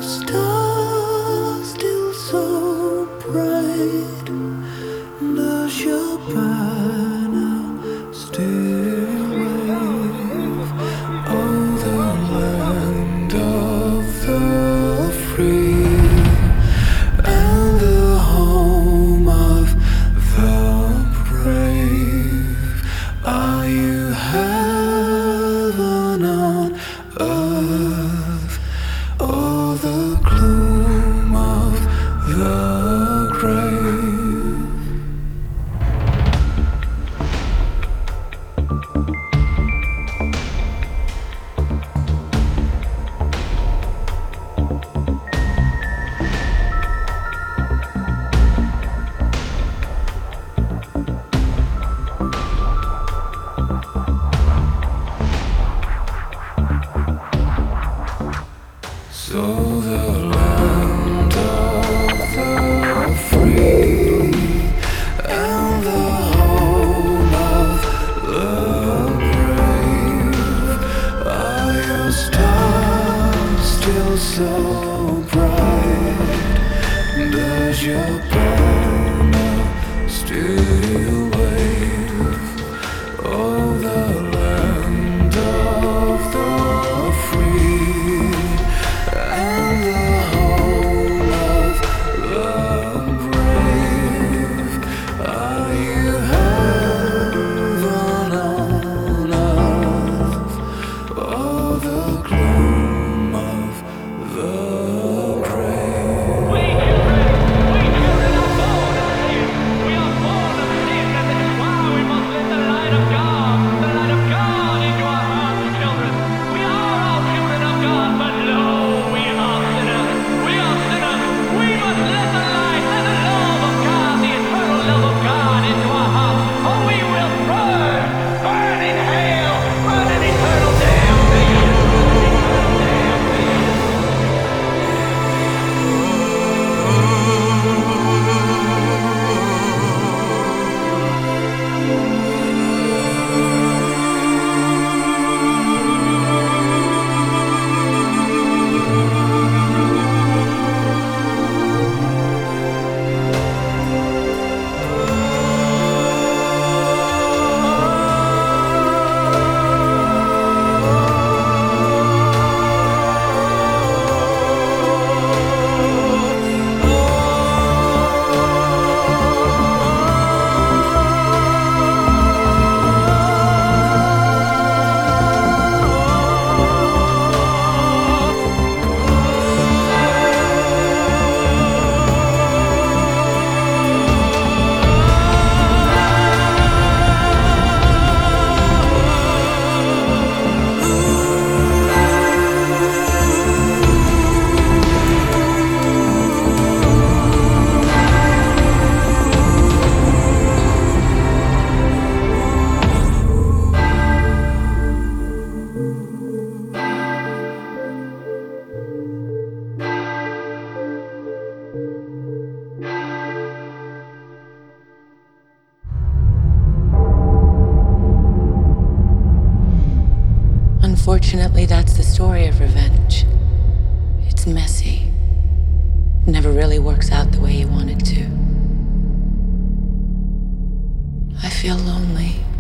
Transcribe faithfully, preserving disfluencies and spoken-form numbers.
stars still so bright? Does your banner still wave? Oh, the land of the free and the home of the brave. Are you heaven on earth, or the gloom of the grave? So the land of the free and the home of the brave. Are your stars still so bright? Does your banner still wave? Oh, the land of the free and the home of the brave. Are you heaven on earth, or the gloom of the grave? We children, we children are born of sin. We are born of sin, and this is why we must let the light of God, the light of God into our hearts, children. We are all children of God, but lo, we are sinners. We are sinners. We must let the light and the love of God, the eternal love of God, into our hearts, or we will burn, burn in hell, burn in eternal damnation. Eternal damnation. Unfortunately, that's the story of revenge. It's messy. Never really works out the way you want it to. I feel lonely.